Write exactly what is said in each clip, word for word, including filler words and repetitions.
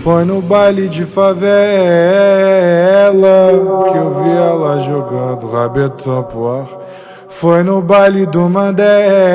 Foi no baile de favela que eu vi ela jogando rabetão pro ar. Foi no baile do Mandela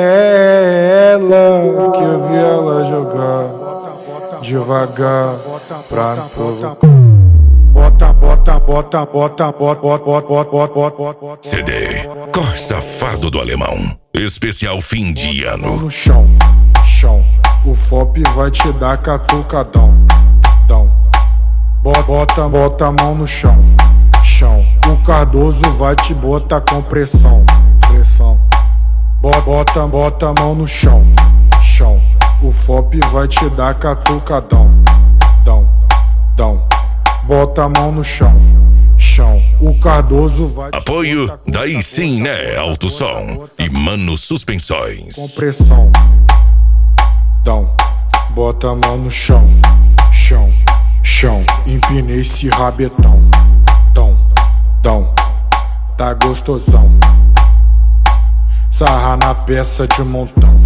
que eu vi ela jogar devagar pra me provocar. Bota, bota, bota, bota, bota, bota, bota, bota, bota, bota. C D Corre Safado do Alemão. Especial fim de ano. No chão, chão. O F O P vai te dar catucadão. Dão. Bota, bota, bota a mão no chão, chão. O Cardoso vai te botar com pressão, pressão. Bota, bota, bota a mão no chão, chão. O F O P vai te dar catucadão. Dão, dão. Bota a mão no chão, chão. O Cardoso vai te Apoio, daí sim, né? Alto Som e Mano Suspensões. com pressão. Dão. Bota a mão no chão, chão, chão. Empinei esse rabetão. Dão, dão. Tá gostosão. Sarra na peça de montão.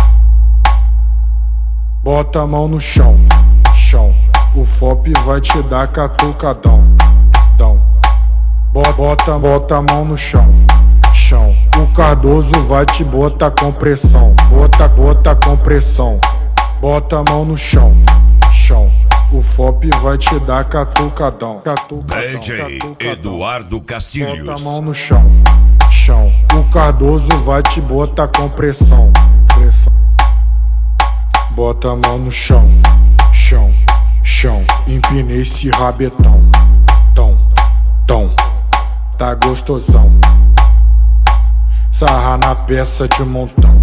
Bota a mão no chão, chão. O F O P vai te dar catucadão. Dão. Bota, bota, bota a mão no chão, chão. O Cardoso vai te botar com pressão. Bota, bota com pressão. Bota a mão no chão, chão. O F O P vai te dar catucadão. Catucadão, D J catucadão. Eduardo Castilhos. Bota a mão no chão, chão. O Cardoso vai te botar com pressão, pressão. Bota a mão no chão, chão, chão. Empinei esse rabetão. Tão, tão. Tá gostosão. Sarra na peça de montão.